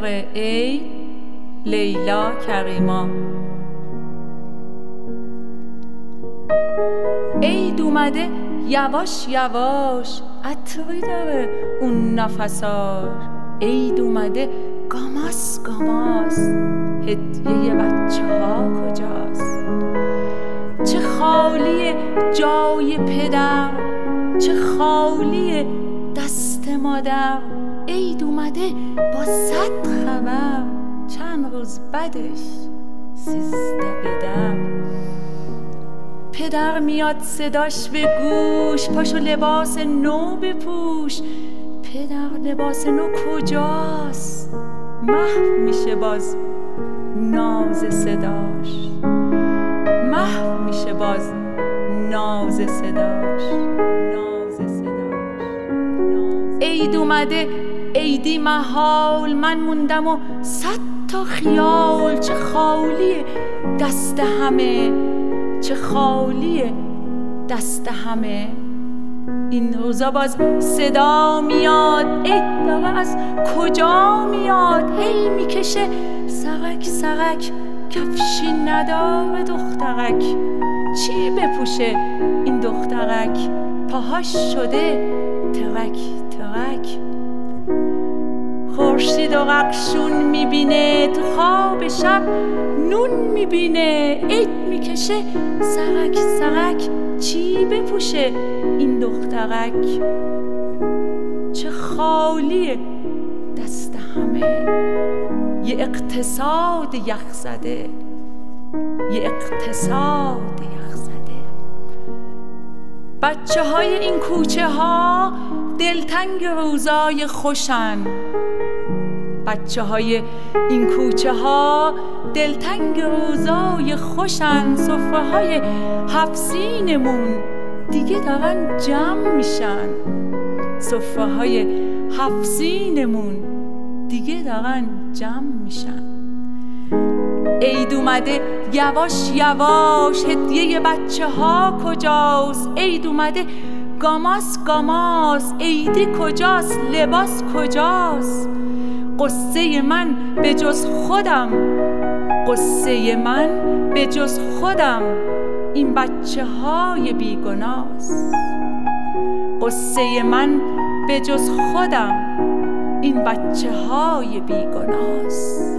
داره عید لیلا کریما. عید اومده یواش یواش عطری داره اون نفسار. عید اومده گاماس گاماس هدیه بچه ها کجاست؟ چه خالی جای پدر، چه خالی دست مادر. عید اومده با 100 خبر، چند روز بعدش 13 بدر. پدر میاد صداش به گوش، پاشو لباس نو بپوش. پدر لباس نو کجاست؟ محو میشه باز ناز صداش، محو میشه باز ناز صداش، ناز صداش. عید اومده عیدی محال، من موندم و 100 تا خیال. چه خالیه دست همه، چه خالیه دست همه. این روزا باز صدا میاد عید داره از کجا میاد. هی میکشه سرک سرک، کفشی نداره دخترک. چی بپوشه این دخترک؟ پاهاش شده ترک ترک. خورشید و رقشون میبینه، تو خواب شب نون میبینه. عید میکشه سرک سرک، چی بپوشه این دخترک؟ چه خالیه دست همه. یه اقتصاد یخ زده، یه اقتصاد یخ زده. بچه های این کوچه ها دلتنگ روزای خوشن. بچه های این کوچه ها دلتنگ روزای خوشن. سفره های 7 سینمون دیگه دارن جمع میشن. سفره های 7 سینمون دیگه دارن جمع میشن. عید اومده یواش یواش هدیه بچه ها کجاست؟ عید اومده گاماس گاماس عیدی کجاست؟ لباس کجاست؟ قصه من به جز خودم، قصه من به جز خودم این بچه های بیگناست. قصه من به جز خودم این بچه های بیگناست.